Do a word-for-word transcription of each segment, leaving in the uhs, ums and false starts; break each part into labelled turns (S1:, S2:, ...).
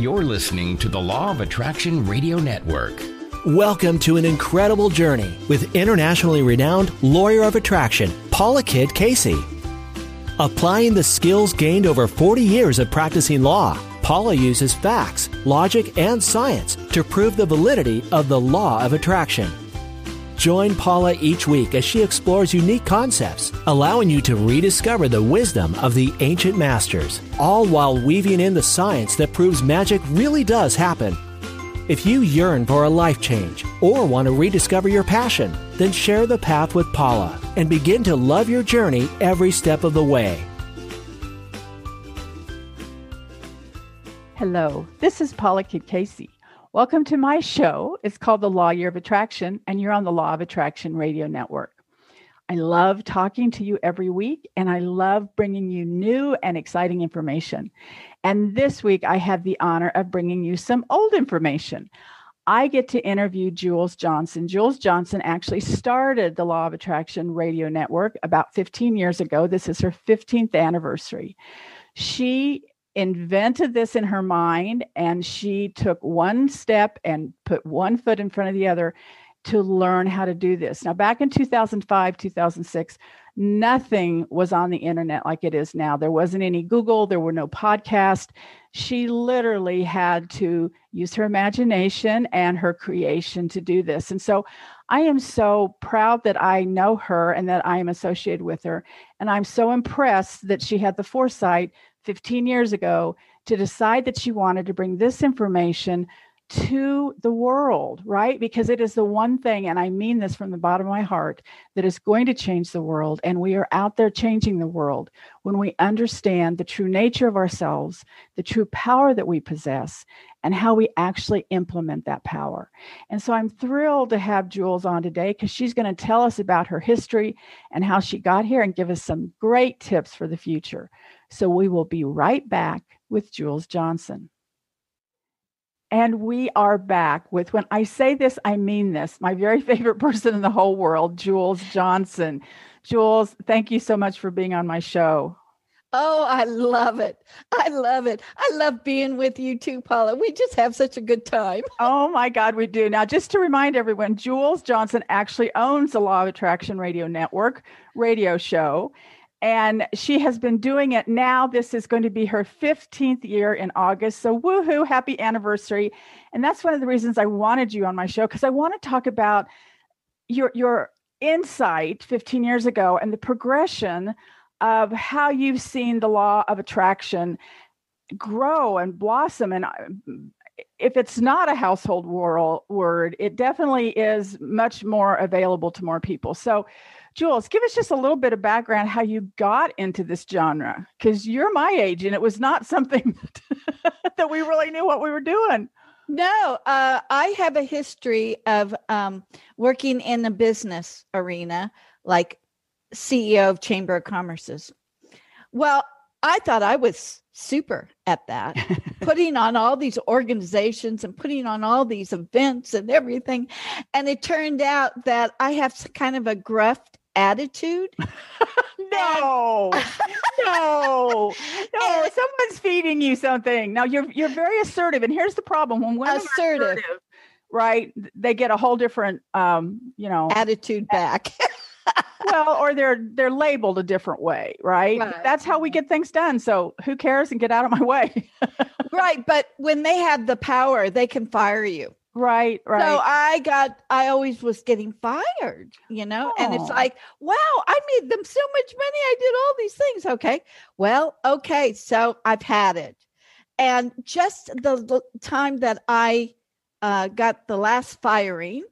S1: You're listening to the Law of Attraction Radio Network.
S2: Welcome to an incredible journey with internationally renowned lawyer of attraction, Paula Kidd Casey. Applying the skills gained over forty years of practicing law, Paula uses facts, logic, and science to prove the validity of the law of attraction. Join Paula each week as she explores unique concepts, allowing you to rediscover the wisdom of the ancient masters, all while weaving in the science that proves magic really does happen. If you yearn for a life change or want to rediscover your passion, then share the path with Paula and begin to love your journey every step of the way.
S3: Hello, this is Paula Kidd Casey. Welcome to my show. It's called The Law Year of Attraction, and you're on the Law of Attraction Radio Network. I love talking to you every week, and I love bringing you new and exciting information. And this week, I have the honor of bringing you some old information. I get to interview Jules Johnson. Jules Johnson actually started the Law of Attraction Radio Network about fifteen years ago. This is her fifteenth anniversary. She invented this in her mind, and she took one step and put one foot in front of the other to learn how to do this. Now, back in two thousand five, two thousand six, nothing was on the internet like it is now. There wasn't any Google, there were no podcasts. She literally had to use her imagination and her creation to do this. And so I am so proud that I know her and that I am associated with her. And I'm so impressed that she had the foresight fifteen years ago to decide that she wanted to bring this information to the world, right? Because it is the one thing, and I mean this from the bottom of my heart, that is going to change the world. And we are out there changing the world when we understand the true nature of ourselves, the true power that we possess, and how we actually implement that power. And so I'm thrilled to have Jules on today because she's going to tell us about her history and how she got here and give us some great tips for the future. So we will be right back with Jules Johnson. And we are back with, when I say this, I mean this, my very favorite person in the whole world, Jules Johnson. Jules, thank you so much for being on my show.
S4: Oh, I love it. I love it. I love being with you too, Paula. We just have such a good time.
S3: Oh my God, we do. Now, just to remind everyone, Jules Johnson actually owns the Law of Attraction Radio Network radio show. And she has been doing it now. This is going to be her fifteenth year in August. So woohoo, happy anniversary. And that's one of the reasons I wanted you on my show, because I want to talk about your, your insight fifteen years ago and the progression of how you've seen the law of attraction grow and blossom. And if it's not a household word, it definitely is much more available to more people. So Jules, give us just a little bit of background how you got into this genre, because you're my age and it was not something that, that we really knew what we were doing.
S4: No, uh, I have a history of um, working in the business arena, like C E O of Chamber of Commerce's. Well, I thought I was super at that, putting on all these organizations and putting on all these events and everything. And it turned out that I have kind of a gruff attitude.
S3: no, no, no. And someone's feeding you something. Now you're you're very assertive, and here's the problem: when women
S4: assertive.
S3: are assertive, right, they get a whole different, um, you know,
S4: attitude back.
S3: Well, or they're they're labeled a different way, right? right? That's how we get things done. So who cares? And get out of my way.
S4: Right, but when they have the power, they can fire you.
S3: Right, right.
S4: So I got, I always was getting fired, you know, oh. And it's like, wow, I made them so much money. I did all these things. Okay. Well, okay. So I've had it. And just the, the time that I uh, got the last firing,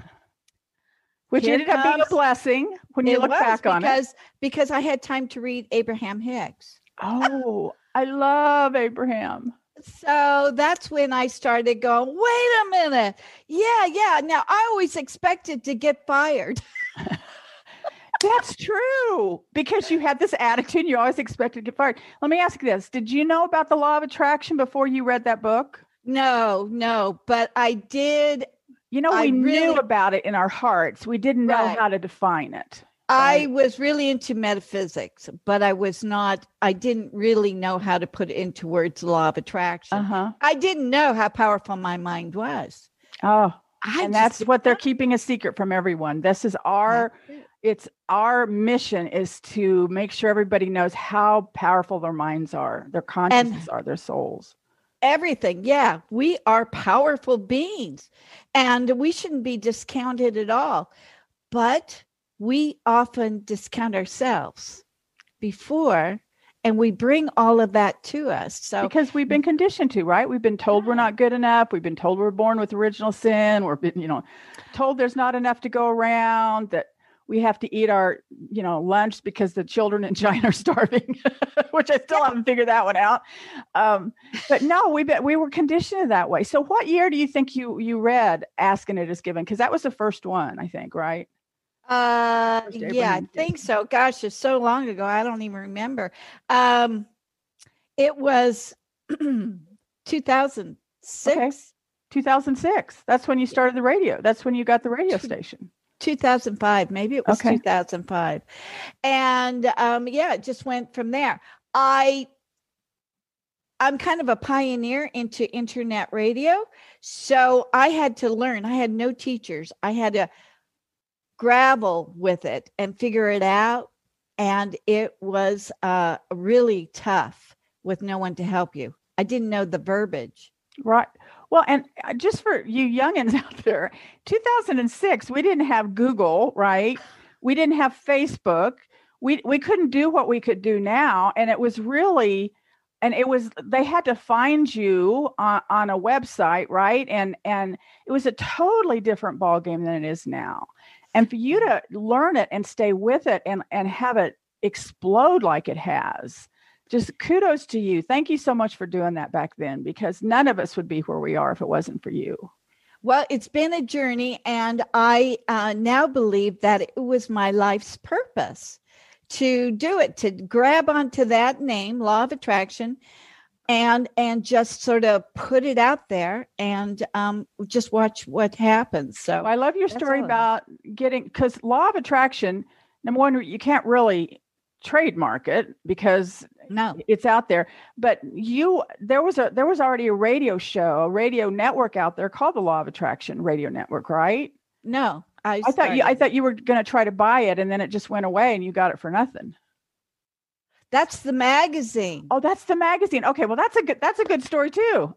S3: which ended up being a blessing when you look back on
S4: because,
S3: it.
S4: Because I had time to read Abraham Hicks.
S3: Oh, I love Abraham.
S4: So that's when I started going, wait a minute. Yeah, yeah. Now, I always expected to get fired.
S3: That's true. Because you had this attitude, you always expected to get fired. Let me ask you this. Did you know about the law of attraction before you read that book?
S4: No, no. But I did.
S3: You know, we I knew really, about it in our hearts. We didn't know right. how to define it.
S4: I
S3: right?
S4: was really into metaphysics, but I was not, I didn't really know how to put it into words, the law of attraction.
S3: Uh-huh.
S4: I didn't know how powerful my mind was.
S3: Oh,
S4: I
S3: and
S4: just
S3: that's
S4: didn't
S3: what they're
S4: know.
S3: keeping a secret from everyone. This is our,
S4: That's it.
S3: it's our mission is to make sure everybody knows how powerful their minds are, their consciousness are, their souls.
S4: Everything. Yeah. We are powerful beings and we shouldn't be discounted at all. But we often discount ourselves before, and we bring all of that to us. So
S3: Because we've been conditioned to, right? We've been told we're not good enough. We've been told we're born with original sin. We're been, you know, told there's not enough to go around, that we have to eat our, you know, lunch because the children in China are starving, which I still haven't figured that one out. Um, but no, we been, we were conditioned that way. So what year do you think you you read Ask and It Is Given? Because that was the first one, I think, right?
S4: Uh,
S3: First
S4: yeah, I
S3: Abraham
S4: think
S3: Hicks.
S4: so. Gosh, it's so long ago. I don't even remember. Um, it was two thousand six,
S3: Okay. two thousand six. That's when you started the radio. That's when you got the radio station.
S4: two thousand five. Maybe it was
S3: Okay.
S4: two thousand five. And um, yeah, it just went from there. I I'm kind of a pioneer into internet radio. So I had to learn. I had no teachers. I had to gravel with it and figure it out. And it was uh, really tough with no one to help you. I didn't know the verbiage.
S3: Right. Well, and uh, just for you youngins out there, two thousand six, we didn't have Google, right? We didn't have Facebook. We we couldn't do what we could do now. And it was really, and it was, they had to find you on, on a website, right? And and it was a totally different ballgame than it is now. And for you to learn it and stay with it and, and have it explode like it has, just kudos to you. Thank you so much for doing that back then, because none of us would be where we are if it wasn't for you.
S4: Well, it's been a journey, and I uh, now believe that it was my life's purpose to do it, to grab onto that name, Law of Attraction, and and just sort of put it out there and um, just watch what happens. So
S3: Well, I love your
S4: that's
S3: story
S4: all.
S3: about getting, because Law of Attraction, number one, you can't really trademark it because
S4: No,
S3: it's out there. But you, there was a there was already a radio show, a radio network out there called the Law of Attraction Radio Network, right?
S4: no. I,
S3: I thought you I
S4: started.
S3: thought you were going to try to buy it, and then it just went away, and you got it for nothing.
S4: That's the magazine.
S3: Oh, that's the magazine. Okay, well, that's a good that's a good story too.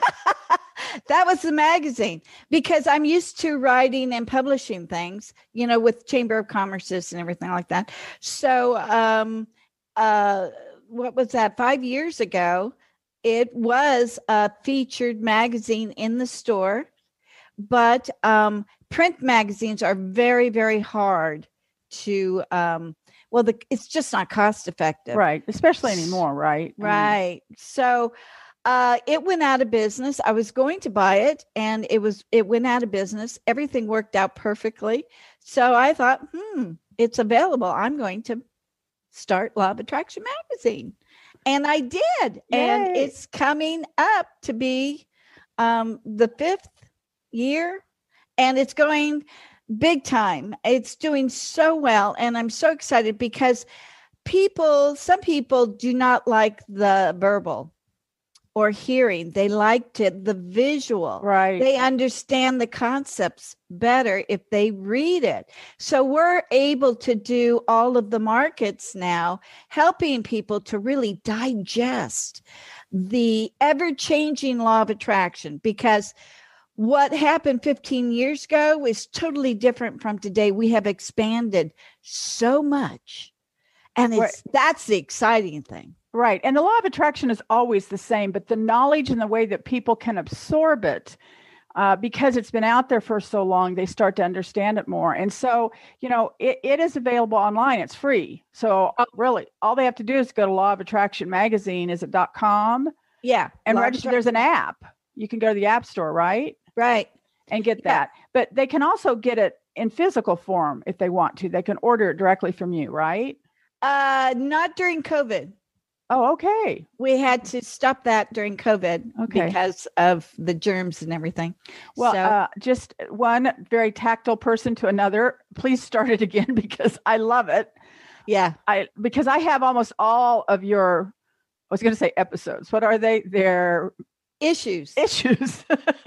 S4: That was the magazine, because I'm used to writing and publishing things, you know, with Chamber of Commerce's and everything like that. So, um, uh, what was that? Five years ago, it was a featured magazine in the store, but um, print magazines are very, very hard to. Um, well, the, it's just not cost effective,
S3: Right, especially anymore, right? I mean,
S4: right? So. Uh, it went out of business. I was going to buy it, and it was it went out of business. Everything worked out perfectly. So I thought, hmm, it's available. I'm going to start Law of Attraction magazine, and I did. And
S3: Yay.
S4: it's coming up to be um, the fifth year, and it's going big time. It's doing so well, and I'm so excited because people, some people do not like the verbal or hearing. They liked it, the visual.
S3: Right.
S4: They understand the concepts better if they read it. So we're able to do all of the markets now, helping people to really digest the ever-changing law of attraction, because what happened fifteen years ago is totally different from today. We have expanded so much. And it's
S3: Right.
S4: that's the exciting thing.
S3: Right. And the law of attraction is always the same, but the knowledge and the way that people can absorb it, uh, because it's been out there for so long, they start to understand it more. And so, you know, it, it is available online. It's free. So uh, really, all they have to do is go to Law of Attraction Magazine, is it dot com,
S4: Yeah.
S3: and
S4: Law of
S3: register. There's an app. You can go to the App Store, right?
S4: Right.
S3: And get
S4: Yeah.
S3: that. But they can also get it in physical form if they want to. They can order it directly from you, right?
S4: Uh, not during COVID.
S3: Oh, okay.
S4: We had to stop that during COVID
S3: Okay.
S4: because of the germs and everything.
S3: Well,
S4: So-
S3: uh, just one very tactile person to another. Please start it again because I love it.
S4: yeah.
S3: I because I have almost all of your, I was going to say episodes. What are they? They're
S4: Issues.
S3: issues.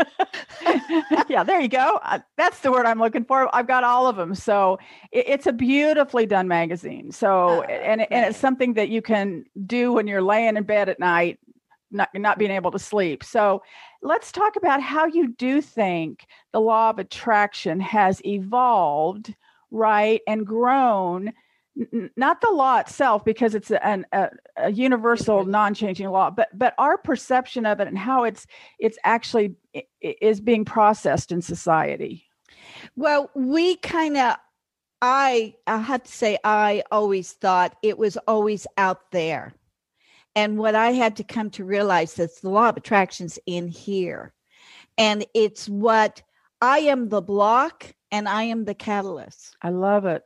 S3: Yeah, there you go. Uh, that's the word I'm looking for. I've got all of them. So it, it's a beautifully done magazine. So,
S4: Oh,
S3: and, and it's something that you can do when you're laying in bed at night, not, not being able to sleep. So let's talk about how you do think the law of attraction has evolved, right, and grown. N- not the law itself, because it's an, a, a universal, non-changing law, but but our perception of it and how it's it's actually i- is being processed in society.
S4: Well, we kind of, I, I have to say, I always thought it was always out there. And what I had to come to realize is the law of attraction's in here. And it's what I am the block and I am the catalyst.
S3: I love it.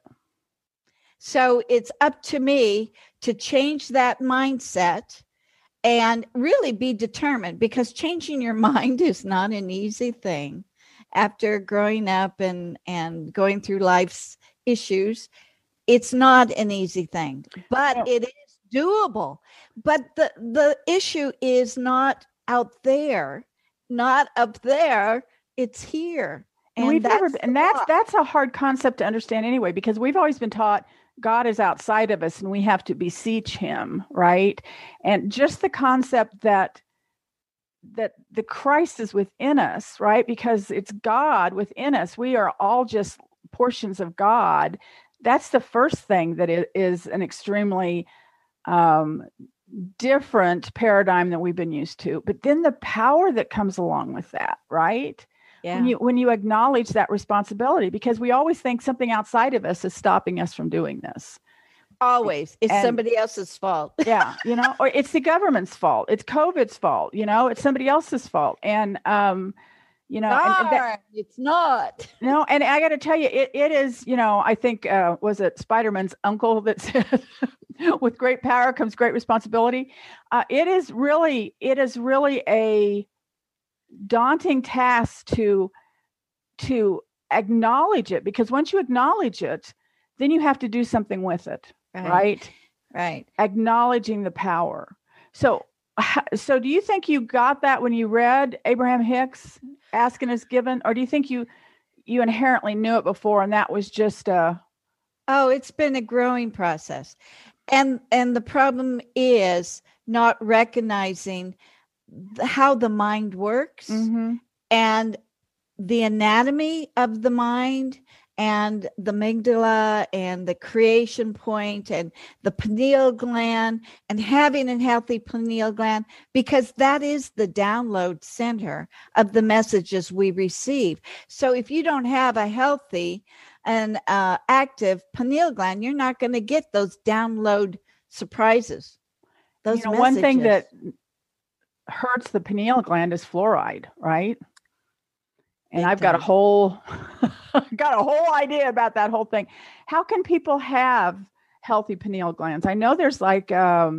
S4: So it's up to me to change that mindset and really be determined, because changing your mind is not an easy thing. After growing up and, and going through life's issues, it's not an easy thing, but
S3: No.
S4: it is doable. But the, the issue is not out there, not up there, it's here.
S3: And, we've never,
S4: the
S3: and that's
S4: law.
S3: that's a hard concept to understand anyway, because we've always been taught God is outside of us and we have to beseech him, right? And just the concept that that the Christ is within us, right? Because it's God within us. We are all just portions of God. That's the first thing that it is an extremely um, different paradigm than we've been used to. But then the power that comes along with that, right?
S4: Yeah.
S3: When you when you acknowledge that responsibility, because we always think something outside of us is stopping us from doing this.
S4: Always. It's
S3: And-
S4: somebody else's fault.
S3: Yeah, you know, or it's the government's fault. It's COVID's fault. You know, it's somebody else's fault. And um, you know, and- and that-
S4: Darn, it's not.
S3: no, and I got to tell you, it it is. You know, I think uh, was it Spider-Man's uncle that said, "With great power comes great responsibility." Uh, it is really, it is really a daunting task to to acknowledge it, because once you acknowledge it, then you have to do something with it,
S4: Right.
S3: right?
S4: Right.
S3: Acknowledging the power. So, h- so do you think you got that when you read Abraham Hicks, Asking is Given, or do you think you you inherently knew it before and that was just a
S4: Oh, it's been a growing process. And and the problem is not recognizing the, how the mind works
S3: Mhm.
S4: and the anatomy of the mind and the amygdala and the creation point and the pineal gland and having a healthy pineal gland, because that is the download center of the messages we receive. So if you don't have a healthy and uh, active pineal gland, you're not going to get those download surprises. Those
S3: You know, one thing that
S4: messages.
S3: hurts the pineal gland is fluoride, right? And
S4: Big
S3: I've got a
S4: time.
S3: whole got a whole idea about that whole thing. How can people have healthy pineal glands? I know there's like um,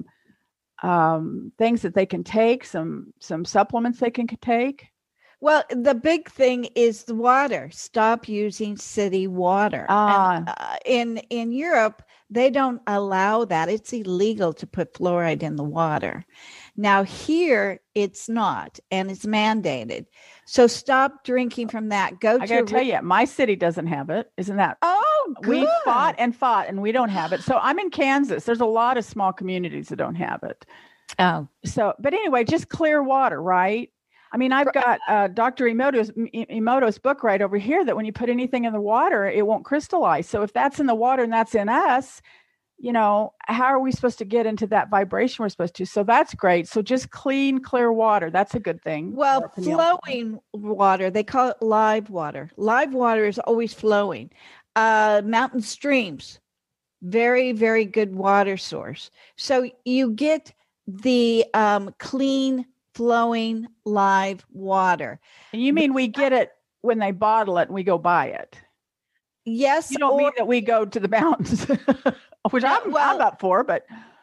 S3: um, things that they can take, some some supplements they can take.
S4: Well, the big thing is the water. Stop using city water.
S3: Ah.
S4: And, uh, in in Europe, they don't allow that. It's illegal to put fluoride in the water. Now here, it's not, and it's mandated. So stop drinking from that. Go
S3: I
S4: to.
S3: got to
S4: a
S3: tell
S4: re-
S3: you, my city doesn't have it. Isn't that?
S4: Oh, good.
S3: We fought and fought, and we don't have it. So I'm in Kansas. There's a lot of small communities that don't have it.
S4: Oh,
S3: So, but anyway, just clear water, right? I mean, I've got uh, Doctor Emoto's, Emoto's book right over here that when you put anything in the water, it won't crystallize. So if that's in the water and that's in us, you know, how are we supposed to get into that vibration we're supposed to? So that's great. So just clean, clear water. That's a good thing.
S4: well,
S3: for pineal gland.
S4: flowing water. They call it live water. Live water is always flowing. Uh, mountain streams, very, very good water source. So you get the um, clean, flowing, live water.
S3: And you mean we get it when they bottle it and we go buy it?
S4: Yes,
S3: You don't
S4: or-
S3: mean that we go to the mountains, which
S4: No,
S3: I'm,
S4: well-
S3: I'm up for, but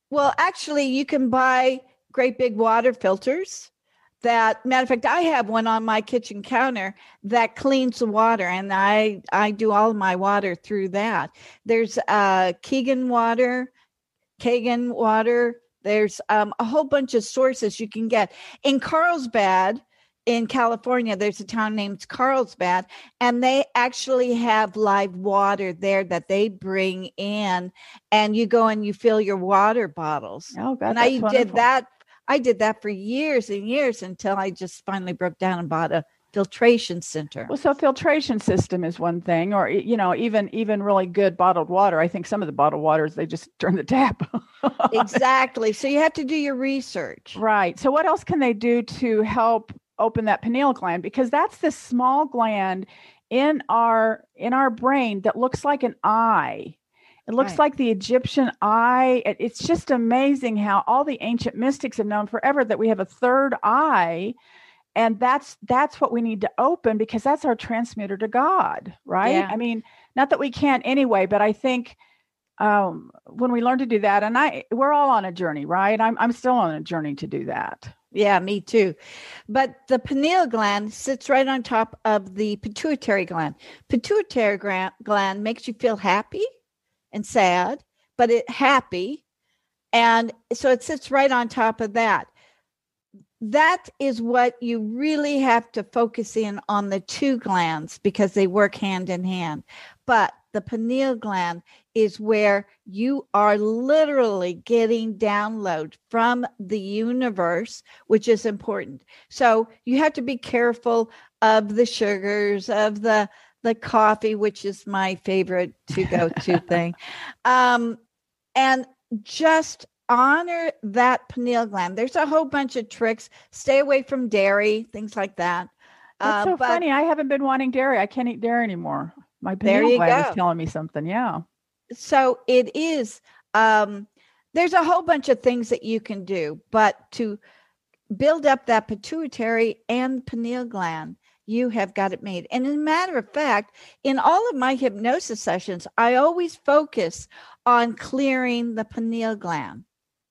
S4: Well, actually, you can buy great big water filters. That matter of fact, I have one on my kitchen counter that cleans the water, and I I do all of my water through that. There's uh, Keegan water, Kagan water. There's um, a whole bunch of sources you can get in Carlsbad. In California, there's a town named Carlsbad, and they actually have live water there that they bring in, and you go and you fill your water bottles.
S3: Oh, God,
S4: and
S3: that's
S4: I
S3: wonderful.
S4: did that. I did that for years and years until I just finally broke down and bought a filtration center.
S3: Well, so filtration system is one thing, or, you know, even even really good bottled water. I think some of the bottled waters, they just turn the tap.
S4: Exactly. So you have to do your research.
S3: Right. So what else can they do to help open that pineal gland? Because that's this small gland in our in our brain that looks like an eye. It looks
S4: Right.
S3: like the Egyptian eye. It, it's just amazing how all the ancient mystics have known forever that we have a third eye. And that's that's what we need to open, because that's our transmitter to God, right?
S4: Yeah.
S3: I mean, not that we can't anyway, but I think um, when we learn to do that, and I we're all on a journey, right? I'm I'm still on a journey to do that.
S4: Yeah, me too. But the pineal gland sits right on top of the pituitary gland. Pituitary gra- gland makes you feel happy and sad, but it happy. And so it sits right on top of that. That is what you really have to focus in on, the two glands, because they work hand in hand. But the pineal gland is where you are literally getting download from the universe, which is important. So you have to be careful of the sugars, of the the coffee, which is my favorite to go to thing. Um, and just honor that pineal gland. There's a whole bunch of tricks. Stay away from dairy, things like that.
S3: That's
S4: Uh,
S3: so
S4: but
S3: funny. I haven't been wanting dairy. I can't eat dairy anymore. My
S4: There
S3: pineal
S4: you
S3: gland
S4: go.
S3: is telling me something. Yeah.
S4: so it is, um, there's a whole bunch of things that you can do, but to build up that pituitary and pineal gland, you have got it made. And as a matter of fact, in all of my hypnosis sessions, I always focus on clearing the pineal gland.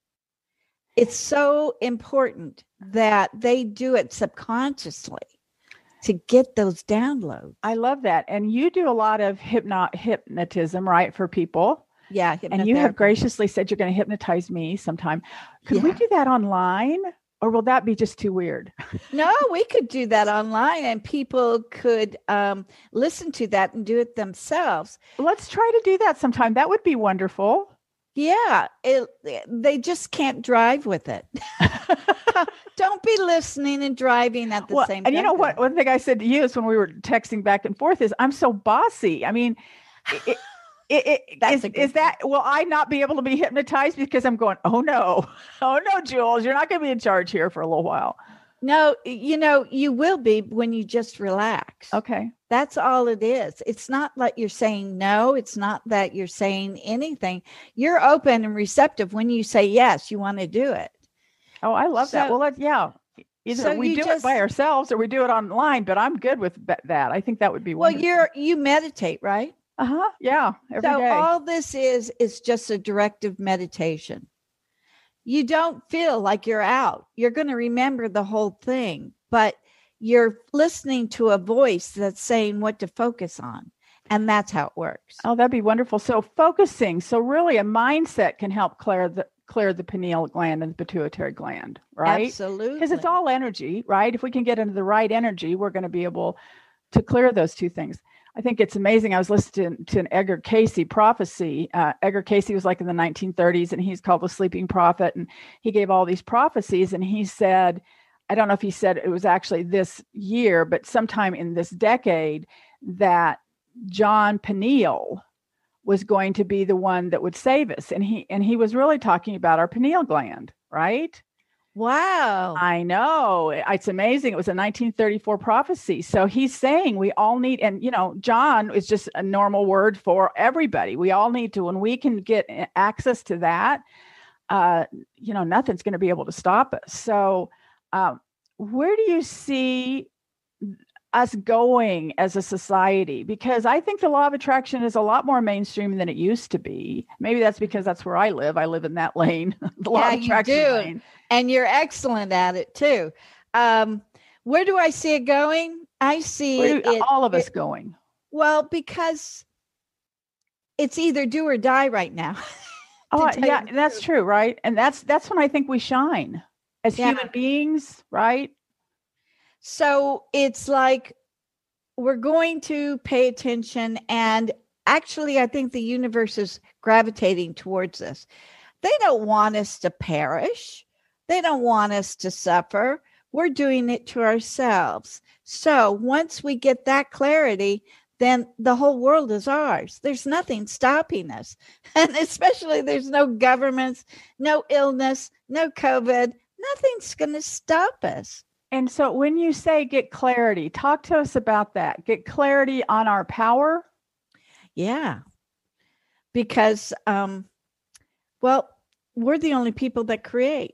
S4: It's so important that they do it subconsciously to get those downloads.
S3: I love that. And you do a lot of hypno- hypnotism, right, for people.
S4: Yeah.
S3: And you have
S4: hypnotherapy.
S3: graciously said you're going to hypnotize me sometime. Could we
S4: Yeah.
S3: do that online, or will that be just too weird?
S4: No, we could do that online, and people could um, listen to that and do it themselves.
S3: Let's try to do that sometime. That would be wonderful.
S4: Yeah, it, they just can't drive with it. Don't be listening and driving at the
S3: Well,
S4: same time.
S3: and you know what? One thing I said to you is when we were texting back and forth is I'm so bossy. I mean, it, it, it,
S4: That's
S3: is,
S4: a good
S3: is that, will I not be able to be hypnotized because I'm going, oh no, oh no, Jules, you're not going to be in charge here for a little while.
S4: No, you know, you will be when you just relax.
S3: Okay.
S4: That's all it is. It's not like you're saying no. It's not that you're saying anything. You're open and receptive when you say yes, you want to do it.
S3: Oh, I love that.
S4: So-
S3: Well, let's, yeah. Either
S4: so
S3: we
S4: you
S3: do
S4: just-
S3: it by ourselves or we do it online, but I'm good with ba- that. I think that would be
S4: Well,
S3: wonderful.
S4: you're you meditate, right?
S3: uh-huh. Yeah. Every day.
S4: So all this is is just a directive meditation. You don't feel like you're out. You're going to remember the whole thing, but you're listening to a voice that's saying what to focus on. And that's how it works.
S3: Oh, that'd be wonderful. So focusing. So really a mindset can help clear the clear the pineal gland and the pituitary gland, right?
S4: Absolutely.
S3: Because it's all energy, right? If we can get into the right energy, we're going to be able to clear those two things. I think it's amazing. I was listening to an Edgar Casey prophecy. Uh, Edgar Casey was like in the nineteen thirties, and he's called the Sleeping Prophet. And he gave all these prophecies. And he said, I don't know if he said it was actually this year, but sometime in this decade, that John Pineal was going to be the one that would save us. And he and he was really talking about our pineal gland, right?
S4: Wow.
S3: I know. It's amazing. It was a nineteen thirty-four prophecy. So he's saying we all need, and you know, John is just a normal word for everybody. We all need to, when we can get access to that, uh, you know, nothing's going to be able to stop us. So um, where do you see us going as a society? Because I think the law of attraction is a lot more mainstream than it used to be. Maybe that's because that's where I live. I live in that lane, the law
S4: Yeah,
S3: of attraction
S4: you do.
S3: lane.
S4: And you're excellent at it too. Um, where do I see it going? I see
S3: Where do
S4: it,
S3: all of us
S4: it-
S3: going?
S4: Well, because it's either do or die right now.
S3: Oh,
S4: tell you
S3: yeah,
S4: the
S3: that's
S4: truth.
S3: true, right? And that's that's when I think we shine as
S4: Yeah.
S3: human beings, right?
S4: So it's like we're going to pay attention. And actually, I think the universe is gravitating towards us. They don't want us to perish. They don't want us to suffer. We're doing it to ourselves. So once we get that clarity, then the whole world is ours. There's nothing stopping us. And especially there's no governments, no illness, no COVID. Nothing's going to stop us.
S3: And so when you say get clarity, talk to us about that. Get clarity on our power.
S4: Yeah. Because, um, well, we're the only people that create.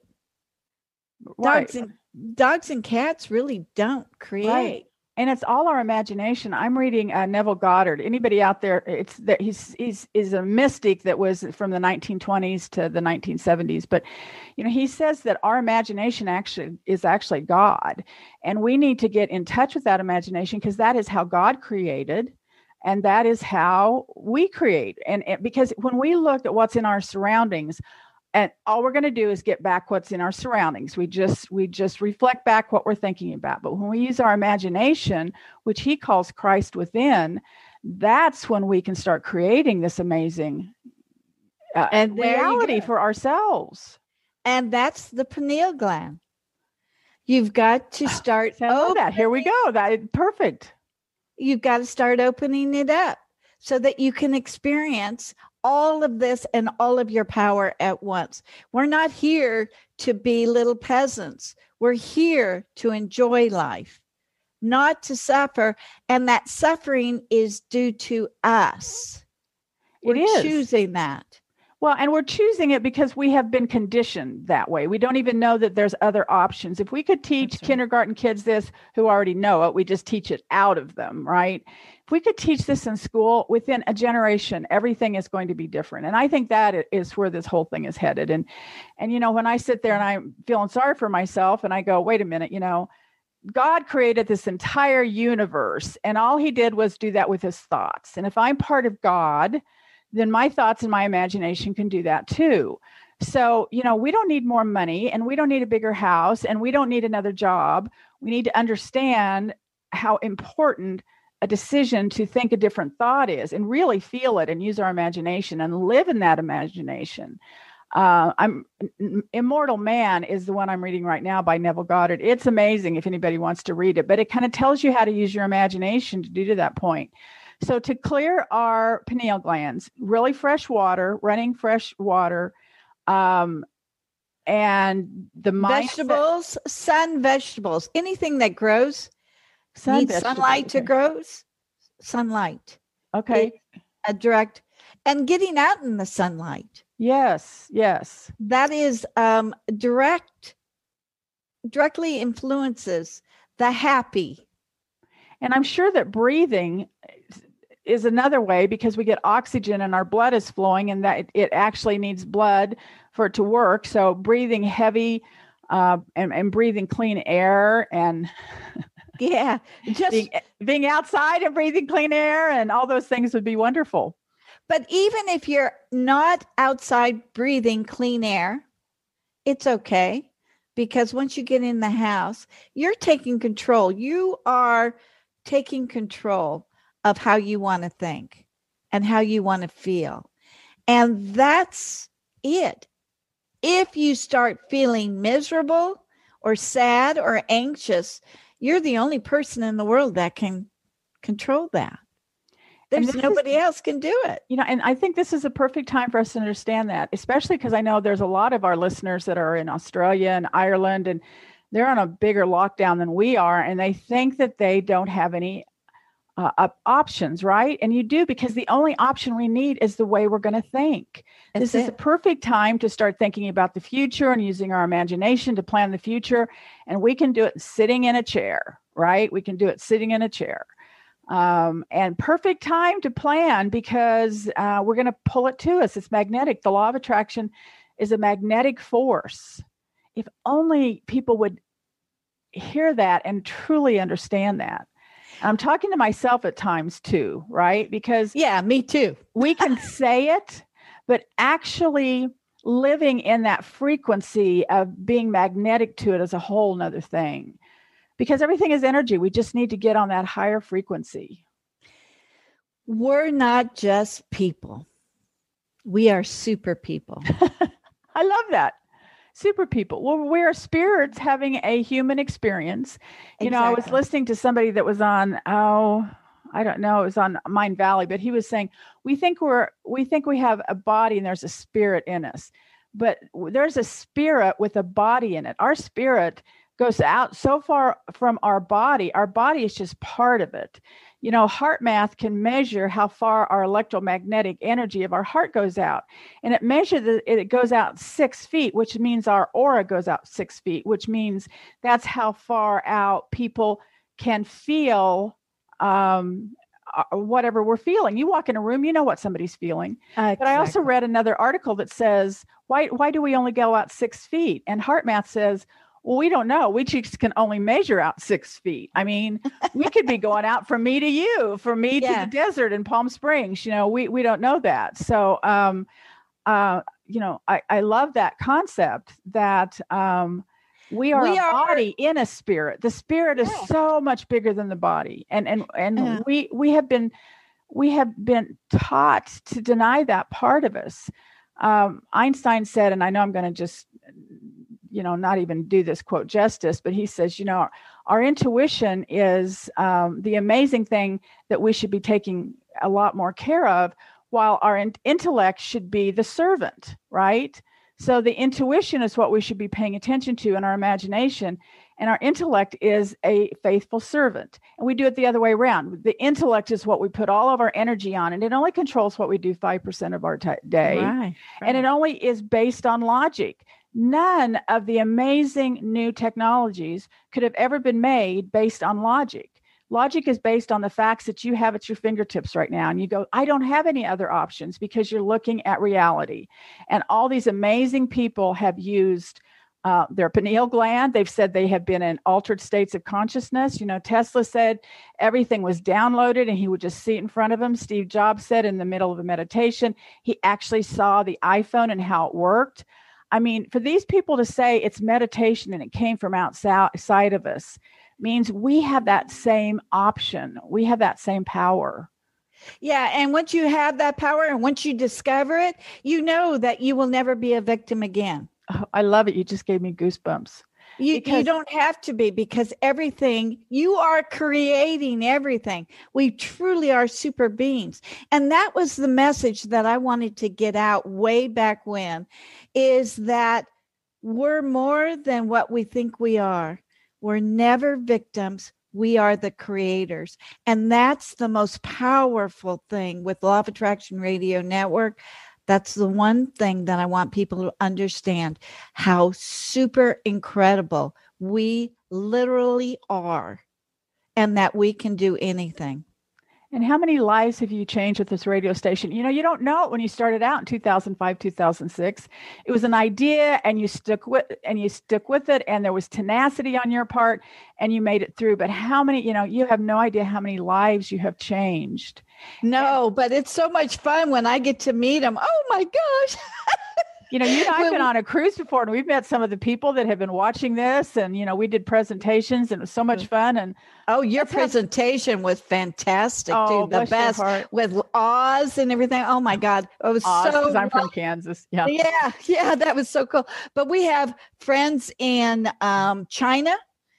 S3: Right.
S4: Dogs and dogs and cats really don't create.
S3: Right. And it's all our imagination. I'm reading uh, Neville Goddard. Anybody out there? It's that he's he's is a mystic that was from the nineteen twenties to the nineteen seventies. But you know, he says that our imagination actually is actually God, and we need to get in touch with that imagination because that is how God created, and that is how we create. And, and because when we look at what's in our surroundings, and all we're going to do is get back what's in our surroundings. We just we just reflect back what we're thinking about. But when we use our imagination, which he calls Christ within, that's when we can start creating this amazing uh,
S4: And there you
S3: reality
S4: go.
S3: for ourselves.
S4: And that's the pineal gland. You've got to start.
S3: So I love
S4: op-
S3: that. Here we go. That perfect.
S4: You've got to start opening it up so that you can experience all of this and all of your power at once. We're not here to be little peasants. We're here to enjoy life, not to suffer. And that suffering is due to us. We're
S3: It is.
S4: choosing that.
S3: Well, and we're choosing it because we have been conditioned that way. We don't even know that there's other options. If we could teach
S4: That's right.
S3: kindergarten kids this who already know it, we just teach it out of them, right? If we could teach this in school, within a generation, everything is going to be different. And I think that is where this whole thing is headed. And, and you know, when I sit there and I'm feeling sorry for myself and I go, wait a minute, you know, God created this entire universe and all he did was do that with his thoughts. And if I'm part of God, then my thoughts and my imagination can do that too. So, you know, we don't need more money and we don't need a bigger house and we don't need another job. We need to understand how important a decision to think a different thought is and really feel it and use our imagination and live in that imagination. Uh, I'm Immortal Man is the one I'm reading right now by Neville Goddard. It's amazing if anybody wants to read it, but it kind of tells you how to use your imagination to do to that point. So to clear our pineal glands, really fresh water, running fresh water, um, and the mindset,
S4: Vegetables, sun vegetables, anything that grows
S3: sun
S4: needs
S3: vegetables,
S4: sunlight to
S3: okay.
S4: grows. Sunlight.
S3: Okay.
S4: It's a direct and getting out in the sunlight.
S3: Yes. Yes.
S4: That is um, direct, directly influences the happy.
S3: And I'm sure that breathing is another way because we get oxygen and our blood is flowing and that it, it actually needs blood for it to work. So breathing heavy uh, and, and breathing clean air and
S4: Yeah, just
S3: being, being outside and breathing clean air and all those things would be wonderful.
S4: but even if you're not outside breathing clean air, it's okay because once you get in the house, you're taking control. You are taking control of how you want to think and how you want to feel. And that's it. If you start feeling miserable or sad or anxious, you're the only person in the world that can control that.
S3: And
S4: There's
S3: this is-
S4: nobody else can do it.
S3: You know, and I think this is a perfect time for us to understand that, especially because I know there's a lot of our listeners that are in Australia and Ireland, and they're on a bigger lockdown than we are, and they think that they don't have any uh, op- options, right? And you do, because the only option we need is the way we're going to think.
S4: That's
S3: This is
S4: it.
S3: a perfect time to start thinking about the future and using our imagination to plan the future, and we can do it sitting in a chair. right? We can do it sitting in a chair. Um, and perfect time to plan because uh, we're going to pull it to us. It's magnetic. The law of attraction is a magnetic force. If only people would hear that and truly understand that. I'm talking to myself at times too, right? Because
S4: yeah, me too.
S3: We can say it, but actually living in that frequency of being magnetic to it is a whole nother thing. Because everything is energy. We just need to get on that higher frequency.
S4: We're not just people. We are super people.
S3: I love that. Super people. Well, we are spirits having a human experience. You exactly. know, I was listening to somebody that was on, oh, I don't know, it was on Mind Valley, but he was saying, we think we're, we think we have a body and there's a spirit in us, but there's a spirit with a body in it. Our spirit goes out so far from our body. Our body is just part of it. You know, heart math can measure how far our electromagnetic energy of our heart goes out. And it measures that it goes out six feet, which means our aura goes out six feet, which means that's how far out people can feel um, whatever we're feeling. You walk in a room, you know what somebody's feeling. Uh, but I also read another article that says, why, why do we only go out six feet? And heart math says, well, we don't know. We just can only measure out six feet. I mean, we could be going out from me to you, from me yeah. to the desert in Palm Springs. You know, we we don't know that. So, um, uh, you know, I, I love that concept that um, we are we a are, body in a spirit. The spirit is yeah. so much bigger than the body, and and and yeah. we we have been we have been taught to deny that part of us. Um, Einstein said, and I know I'm going to just. you know, not even do this quote justice, but he says, you know, our, our intuition is um, the amazing thing that we should be taking a lot more care of, while our in- intellect should be the servant, right? So the intuition is what we should be paying attention to in our imagination, and our intellect is a faithful servant. And we do it the other way around. The intellect is what we put all of our energy on, and it only controls what we do five percent of our t- day. Right, right. And it only is based on logic. None of the amazing new technologies could have ever been made based on logic. Logic is based on the facts that you have at your fingertips right now. And you go, I don't have any other options, because you're looking at reality. And all these amazing people have used uh, their pineal gland. They've said they have been in altered states of consciousness. You know, Tesla said everything was downloaded and he would just see it in front of him. Steve Jobs said in the middle of a meditation, he actually saw the iPhone and how it worked. I mean, for these people to say it's meditation and it came from outside of us means we have that same option. We have that same power.
S4: Yeah. And once you have that power and once you discover it, you know that you will never be a victim again.
S3: Oh, I love it. You just gave me goosebumps.
S4: You, because, you don't have to be, because everything, you are creating everything. We truly are super beings. And that was the message that I wanted to get out way back when, is that we're more than what we think we are. We're never victims. We are the creators. And that's the most powerful thing with Law of Attraction Radio Network. That's the one thing that I want people to understand, how super incredible we literally are, and that we can do anything.
S3: And how many lives have you changed with this radio station? You know, you don't know it when you started out in two thousand five, two thousand six. It was an idea, and you stuck with and you stuck with it, and there was tenacity on your part, and you made it through. But how many, you know, you have no idea how many lives you have changed.
S4: No, and, but it's so much fun when I get to meet them. Oh my gosh.
S3: You know, you and I have been on a cruise before, and we've met some of the people that have been watching this, and, you know, we did presentations, and it was so much fun. And
S4: oh, your presentation was fantastic, oh, too. The best with Oz and everything. Oh my God. It was
S3: Oz,
S4: so
S3: because I'm from Kansas. Yeah.
S4: Yeah. Yeah. That was so cool. But we have friends in um, China,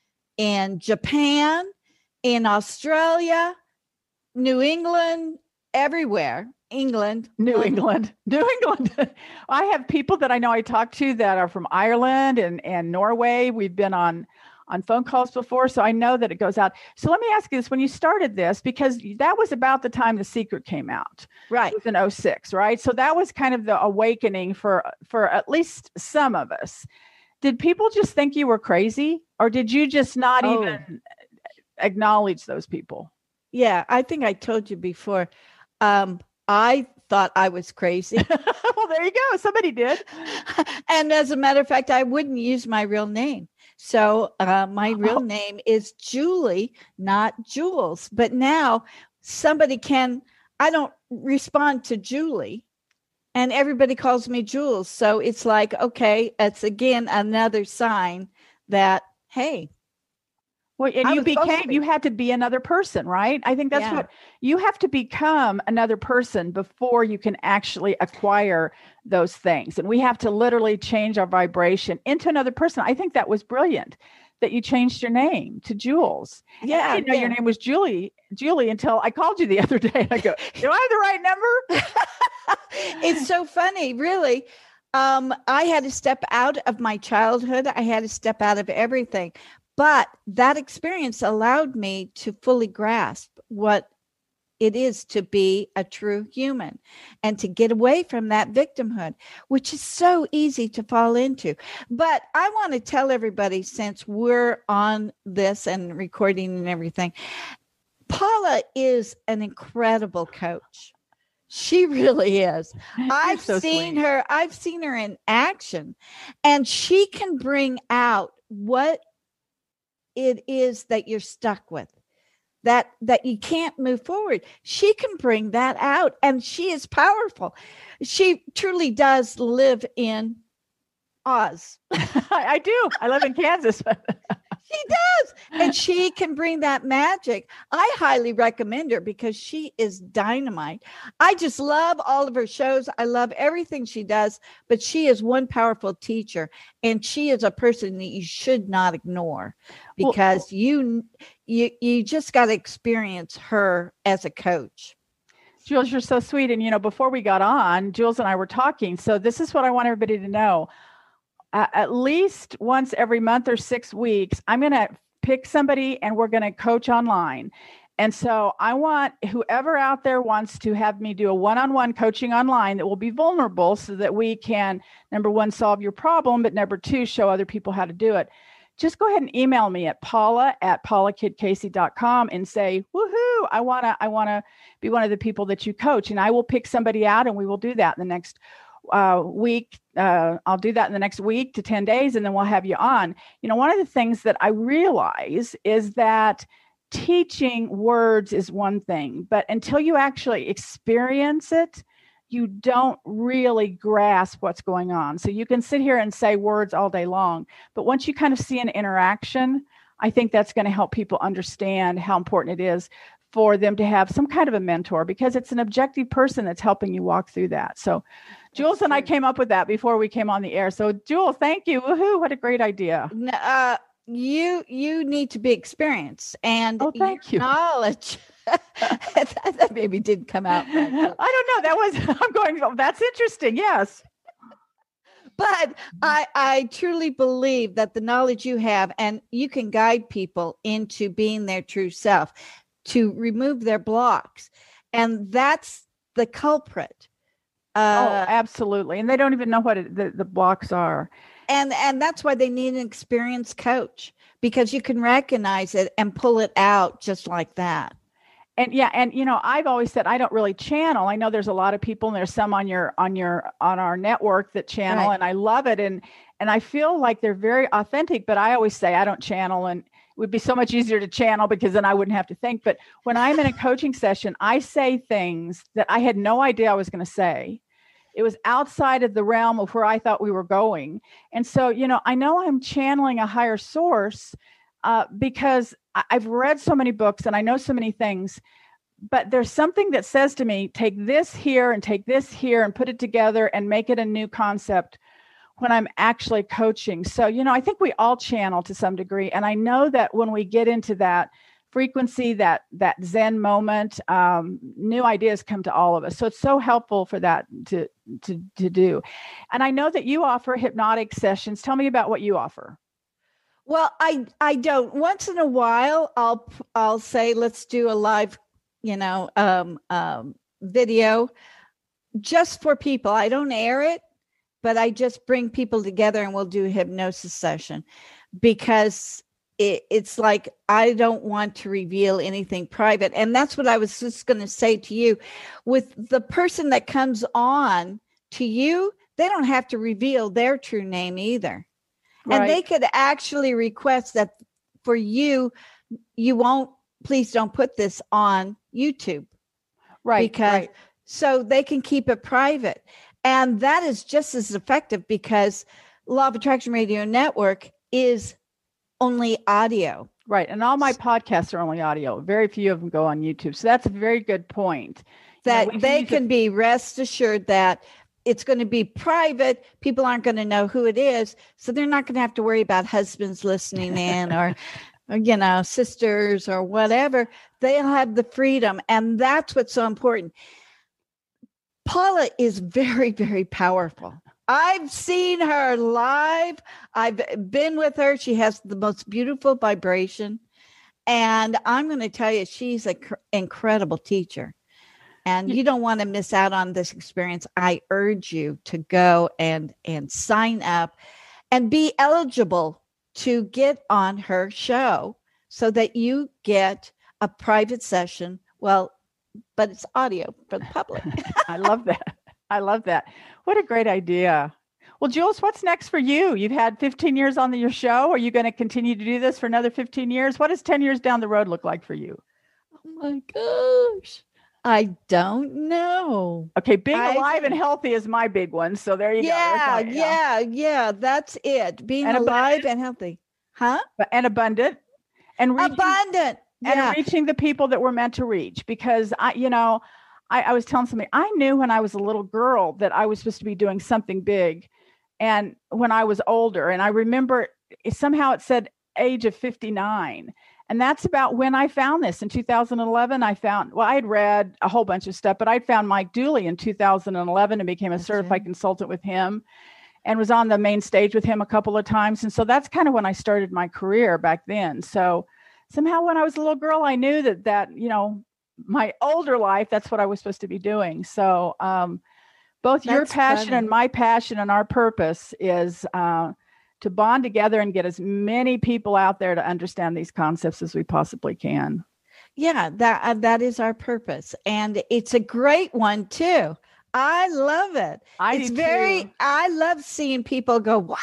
S4: in Japan, in Australia, New England, everywhere. England.
S3: New
S4: um,
S3: England. New England. I have people that I know I talk to that are from Ireland and, and Norway. We've been on, on phone calls before, so I know that it goes out. So let me ask you this. When you started this, because that was about the time The Secret came out.
S4: Right.
S3: It was in oh six, right? So that was kind of the awakening for, for at least some of us. Did people just think you were crazy? Or did you just not
S4: oh.
S3: even... acknowledge those people.
S4: Yeah, I think I told you before. Um, I thought I was crazy.
S3: Well, there you go. Somebody did.
S4: And as a matter of fact, I wouldn't use my real name. So uh, my real
S3: Oh.
S4: name is Julie, not Jules. But now somebody can, I don't respond to Julie, and everybody calls me Jules. So it's like, okay, it's again another sign that, hey,
S3: Well, and
S4: I
S3: you
S4: was supposed to
S3: became,
S4: be.
S3: you had to be another person, right? I think that's
S4: Yeah.
S3: what you have to become, another person before you can actually acquire those things. And we have to literally change our vibration into another person. I think that was brilliant that you changed your name to Jules. And I
S4: Yeah,
S3: didn't know
S4: yeah.
S3: your name was Julie, Julie until I called you the other day. I go, do I have the right number?
S4: It's so funny, really. Um, I had to step out of my childhood. I had to step out of everything. But that experience allowed me to fully grasp what it is to be a true human and to get away from that victimhood, which is so easy to fall into. But I want to tell everybody, since we're on this and recording and everything, Paula is an incredible coach. She really is. I've
S3: so
S4: seen
S3: sweet.
S4: her, I've seen her in action, and she can bring out what it is that you're stuck with, that that you can't move forward. She can bring that out, and she is powerful. She truly does live in Oz.
S3: I, I do. I live in Kansas.
S4: She does. And she can bring that magic. I highly recommend her because she is dynamite. I just love all of her shows. I love everything she does, but she is one powerful teacher, and she is a person that you should not ignore because well, you you you just got to experience her as a coach.
S3: Jules, you're so sweet. And, you know, before we got on, Jules and I were talking. So this is what I want everybody to know. Uh, at least once every month or six weeks, I'm going to pick somebody and we're going to coach online. And so I want whoever out there wants to have me do a one-on-one coaching online that will be vulnerable so that we can, number one, solve your problem, but number two, show other people how to do it. Just go ahead and email me at paula at paula kidd casey dot com and say, woohoo, I want to I want to be one of the people that you coach. And I will pick somebody out and we will do that in the next uh, week. Uh, I'll do that in the next week to ten days, and then we'll have you on. You know, one of the things that I realize is that teaching words is one thing, but until you actually experience it, you don't really grasp what's going on. So you can sit here and say words all day long, but once you kind of see an interaction, I think that's going to help people understand how important it is for them to have some kind of a mentor, because it's an objective person that's helping you walk through that. So Jules and I came up with that before we came on the air. So Jules, thank you. Woohoo, what a great idea.
S4: Uh, you you need to be experienced, and
S3: oh, thank you.
S4: knowledge. That maybe did come out. Right.
S3: I don't know. That was, I'm going, oh, that's interesting. Yes.
S4: But I, I truly believe that the knowledge you have, and you can guide people into being their true self, to remove their blocks. And that's the culprit.
S3: Uh,
S4: Uh,
S3: oh, absolutely. And they don't even know what it, the, the blocks are.
S4: And, and that's why they need an experienced coach, because you can recognize it and pull it out just like that.
S3: And yeah, and you know, I've always said I don't really channel. I know there's a lot of people, and there's some on your on your on our network that channel,
S4: Right.
S3: and I love it, and and I feel like they're very authentic. But I always say I don't channel, and it would be so much easier to channel because then I wouldn't have to think. But when I'm in a coaching session, I say things that I had no idea I was going to say. It was outside of the realm of where I thought we were going, and so you know, I know I'm channeling a higher source uh, because I've read so many books and I know so many things, but there's something that says to me, take this here and take this here and put it together and make it a new concept when I'm actually coaching. So, you know, I think we all channel to some degree. And I know that when we get into that frequency, that that Zen moment, um, new ideas come to all of us. So it's so helpful for that to, to, to do. And I know that you offer hypnotic sessions. Tell me about what you offer.
S4: Well, I I don't. Once in a while, I'll I'll say, let's do a live, you know, um, um, video just for people. I don't air it, but I just bring people together and we'll do a hypnosis session, because it, it's like, I don't want to reveal anything private. And that's what I was just going to say to you. With the person that comes on to you, they don't have to reveal their true name either. Right. And they could actually request that for you, you won't, please don't put this on YouTube.
S3: Right.
S4: Because
S3: right.
S4: so they can keep it private. And that is just as effective because Law of Attraction Radio Network is only audio.
S3: Right. And all my podcasts are only audio. Very few of them go on YouTube. So that's a very good point.
S4: That
S3: you know,
S4: they can
S3: it-
S4: be rest assured that it's going to be private. People aren't going to know who it is. So they're not going to have to worry about husbands listening in or, or, you know, sisters or whatever. They'll have the freedom. And that's what's so important. Paula is very, very powerful. I've seen her live. I've been with her. She has the most beautiful vibration. And I'm going to tell you, she's an cr- incredible teacher. And you don't want to miss out on this experience. I urge you to go and, and sign up and be eligible to get on her show so that you get a private session. Well, but it's audio for the public.
S3: I love that. I love that. What a great idea. Well, Jules, what's next for you? You've had fifteen years on the, your show. Are you going to continue to do this for another fifteen years? What does ten years down the road look like for you?
S4: Oh my gosh. I don't know.
S3: Okay. Being
S4: I
S3: alive
S4: think...
S3: and healthy is my big one. So there you
S4: yeah,
S3: go.
S4: Yeah. Yeah. Yeah. That's it. Being
S3: and
S4: alive
S3: abundant.
S4: and healthy. Huh?
S3: And abundant. And reaching,
S4: abundant. Yeah.
S3: And reaching the people that we're meant to reach. Because I, you know, I, I was telling somebody, I knew when I was a little girl that I was supposed to be doing something big. And when I was older, and I remember somehow it said age of fifty-nine. And that's about when I found this in two thousand eleven. I found, well, I had read a whole bunch of stuff, but I'd found Mike Dooley in two thousand eleven and became a that's certified right. consultant with him and was on the main stage with him a couple of times. And so that's kind of when I started my career back then. So somehow when I was a little girl, I knew that, that, you know, my older life, that's what I was supposed to be doing. So um, both that's your passion funny. and my passion and our purpose is uh, to bond together and get as many people out there to understand these concepts as we possibly can.
S4: Yeah, that uh, that is our purpose. And it's a great one too. I love it.
S3: I
S4: it's
S3: do
S4: very,
S3: too.
S4: I love seeing people go, wow.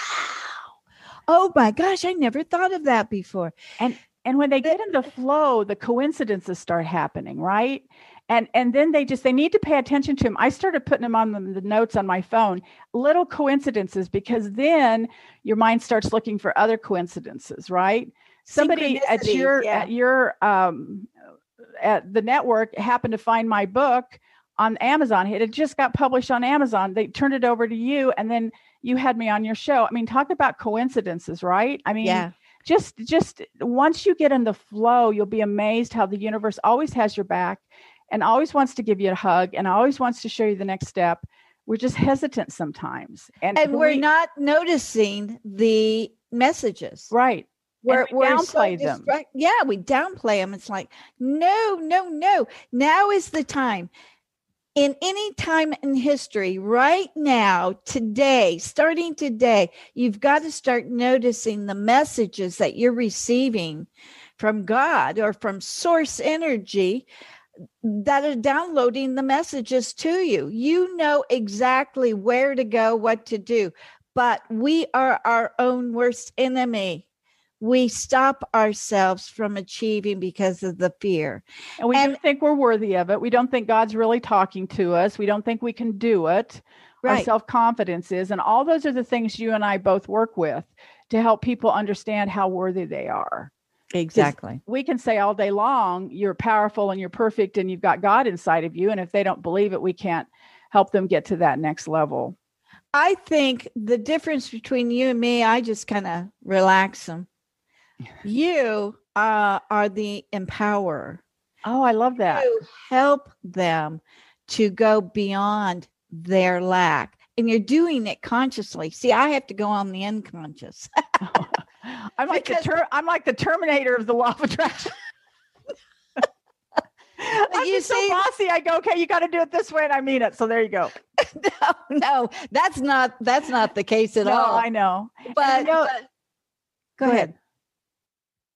S4: Oh my gosh, I never thought of that before.
S3: And and when they get in the flow, the coincidences start happening, right? And and then they just, they need to pay attention to them. I started putting them on the, the notes on my phone, little coincidences, because then your mind starts looking for other coincidences, right? Somebody at your, yeah. at your, um, at the network happened to find my book on Amazon. It had just got published on Amazon. They turned it over to you, and then you had me on your show. I mean, talk about coincidences, right? I mean, yeah. just, just once you get in the flow, you'll be amazed how the universe always has your back and always wants to give you a hug and always wants to show you the next step. We're just hesitant sometimes. And,
S4: and we're
S3: we,
S4: not noticing the messages.
S3: Right.
S4: We're,
S3: we
S4: we're
S3: downplay
S4: so
S3: them.
S4: Distract- yeah, we downplay them. It's like, no, no, no. Now is the time. In any time in history, right now, today, starting today, you've got to start noticing the messages that you're receiving from God or from source energy that are downloading the messages to you. You know exactly where to go, what to do, but we are our own worst enemy. We stop ourselves from achieving because of the fear.
S3: And we and, don't think we're worthy of it. We don't think God's really talking to us. We don't think we can do it. Right. Our self-confidence is. And all those are the things you and I both work with to help people understand how worthy they are.
S4: Exactly.
S3: We can say all day long, you're powerful and you're perfect and you've got God inside of you. And if they don't believe it, we can't help them get to that next level.
S4: I think the difference between you and me, I just kind of relax them. You uh, are the empowerer.
S3: Oh, I love that.
S4: You help them to go beyond their lack. And you're doing it consciously. See, I have to go on the unconscious.
S3: I'm like because, the ter- I'm like the Terminator of the law of attraction. I'm
S4: you
S3: just
S4: see,
S3: so bossy. I go, okay, you got to do it this way, and I mean it. So there you go.
S4: no, no, that's not that's not the case at
S3: no,
S4: all.
S3: I know.
S4: But,
S3: you know,
S4: but go, go ahead. ahead.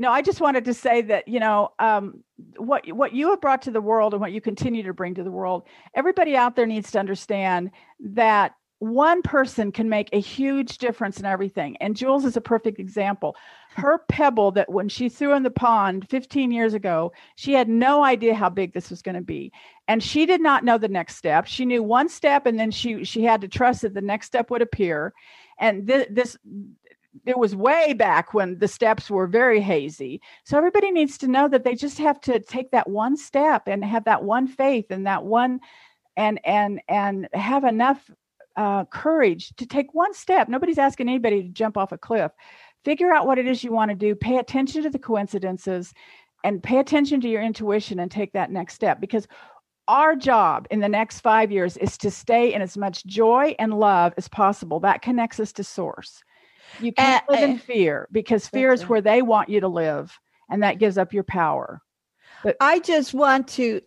S3: No, I just wanted to say that, you know, um, what what you have brought to the world and what you continue to bring to the world, everybody out there needs to understand that one person can make a huge difference in everything. And Jules is a perfect example. Her pebble that when she threw in the pond fifteen years ago, she had no idea how big this was going to be. And she did not know the next step. She knew one step, and then she she had to trust that the next step would appear. And th- this it was way back when the steps were very hazy. So everybody needs to know that they just have to take that one step and have that one faith and that one and and and have enough uh, courage to take one step. Nobody's asking anybody to jump off a cliff. Figure out what it is you want to do. Pay attention to the coincidences and pay attention to your intuition and take that next step, because our job in the next five years is to stay in as much joy and love as possible. That connects us to source. You can't uh, live in fear, because fear is where they want you to live, and that gives up your power. But
S4: I just want to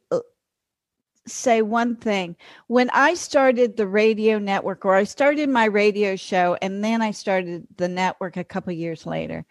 S4: say one thing. When I started the radio network, or I started my radio show, and then I started the network a couple years later,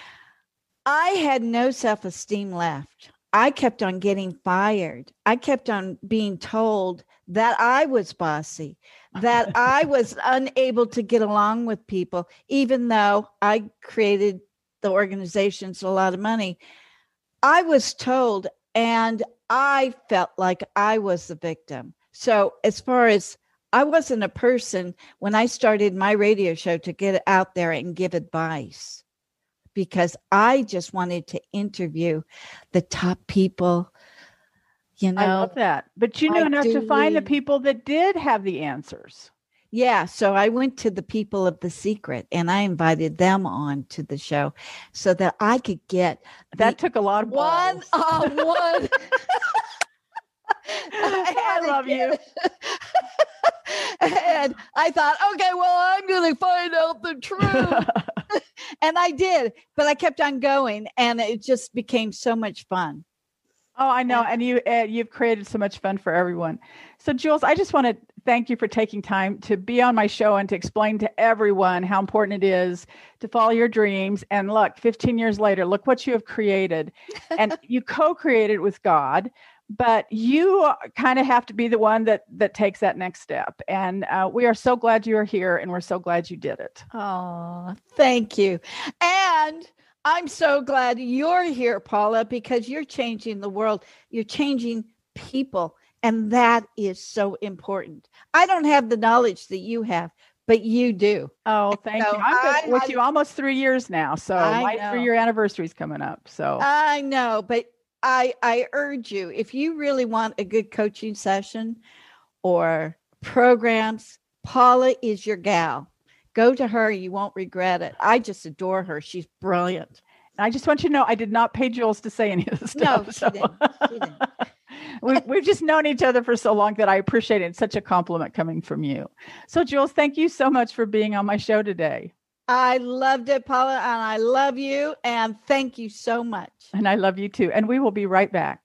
S4: I had no self-esteem left. I kept on getting fired. I kept on being told that I was bossy, that I was unable to get along with people, even though I created the organizations a lot of money. I was told, and I felt like I was the victim. So as far as I wasn't a person when I started my radio show to get out there and give advice, because I just wanted to interview the top people. You know,
S3: I love that. But you knew enough to find the people that did have the answers.
S4: Yeah. So I went to the people of The Secret, and I invited them on to the show so that I could get
S3: that took a lot of balls.
S4: one on one.
S3: I, I love you.
S4: And I thought, okay, well, I'm going to find out the truth. And I did, but I kept on going, and it just became so much fun.
S3: Oh, I know. And you, uh, you've created so much fun for everyone. So Jules, I just want to thank you for taking time to be on my show and to explain to everyone how important it is to follow your dreams. And look, fifteen years later, look what you have created. And you co-created with God, but you kind of have to be the one that that takes that next step. And uh, we are so glad you are here, and we're so glad you did it.
S4: Oh, thank you. And I'm so glad you're here, Paula, because you're changing the world. You're changing people. And that is so important. I don't have the knowledge that you have, but you do.
S3: Oh, thank so you. I've been I, with I, you almost three years now. So my three-year anniversary is coming up. So
S4: I know, but I, I urge you, if you really want a good coaching session or programs, Paula is your gal. Go to her. You won't regret it. I just adore her. She's brilliant.
S3: And I just want you to know, I did not pay Jules to say any of this stuff.
S4: No, she
S3: so.
S4: didn't. She didn't.
S3: we've, we've just known each other for so long that I appreciate it. It's such a compliment coming from you. So Jules, thank you so much for being on my show today.
S4: I loved it, Paula, and I love you. And thank you so much.
S3: And I love you too. And we will be right back.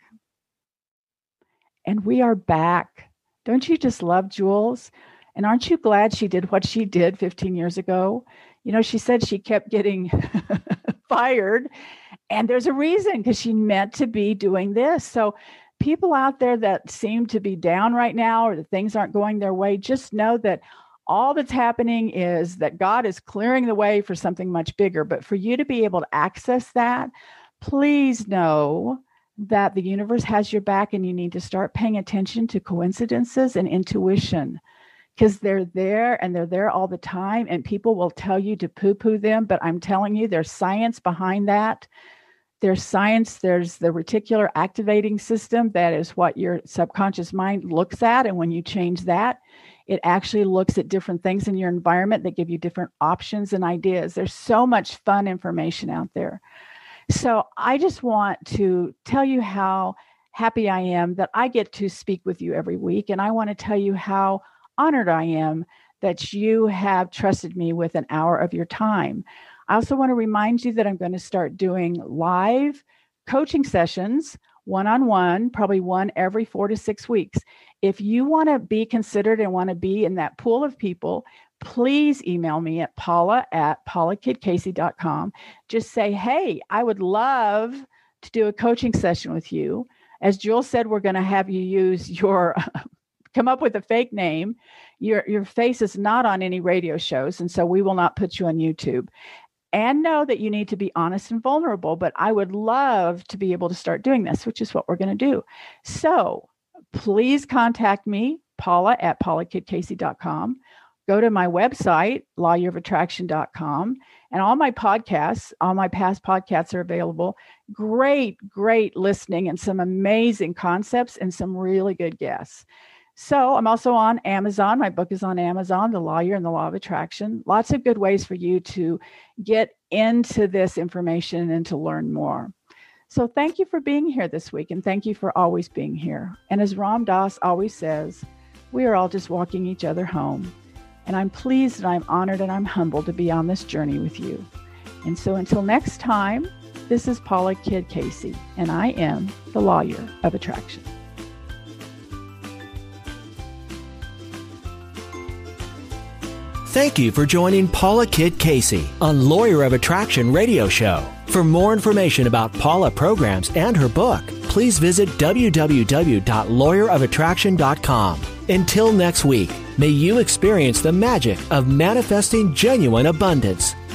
S3: And we are back. Don't you just love Jules? And aren't you glad she did what she did fifteen years ago? You know, she said she kept getting fired, and there's a reason, because she meant to be doing this. So people out there that seem to be down right now, or that things aren't going their way, just know that all that's happening is that God is clearing the way for something much bigger. But for you to be able to access that, please know that the universe has your back, and you need to start paying attention to coincidences and intuition, because they're there, and they're there all the time, and people will tell you to poo-poo them. But I'm telling you, there's science behind that. There's science. There's the reticular activating system. That is what your subconscious mind looks at. And when you change that, it actually looks at different things in your environment that give you different options and ideas. There's so much fun information out there. So I just want to tell you how happy I am that I get to speak with you every week. And I want to tell you how honored I am that you have trusted me with an hour of your time. I also want to remind you that I'm going to start doing live coaching sessions, one-on-one, probably one every four to six weeks. If you want to be considered and want to be in that pool of people, please email me at paula at paula kidd casey dot com. Just say, hey, I would love to do a coaching session with you. As Jules said, we're going to have you use your, come up with a fake name. Your, your face is not on any radio shows, and so we will not put you on YouTube. And know that you need to be honest and vulnerable, but I would love to be able to start doing this, which is what we're going to do. So please contact me, Paula at paula kidd casey dot com. Go to my website, law year of attraction dot com, and all my podcasts, all my past podcasts are available. Great, great listening and some amazing concepts and some really good guests. So I'm also on Amazon. My book is on Amazon, The Law Year and the Law of Attraction. Lots of good ways for you to get into this information and to learn more. So thank you for being here this week, and thank you for always being here. And as Ram Dass always says, we are all just walking each other home. And I'm pleased and I'm honored and I'm humbled to be on this journey with you. And so until next time, this is Paula Kidd Casey, and I am the Lawyer of Attraction.
S2: Thank you for joining Paula Kidd Casey on Lawyer of Attraction radio show. For more information about Paula programs and her book, please visit w w w dot lawyer of attraction dot com. Until next week, may you experience the magic of manifesting genuine abundance.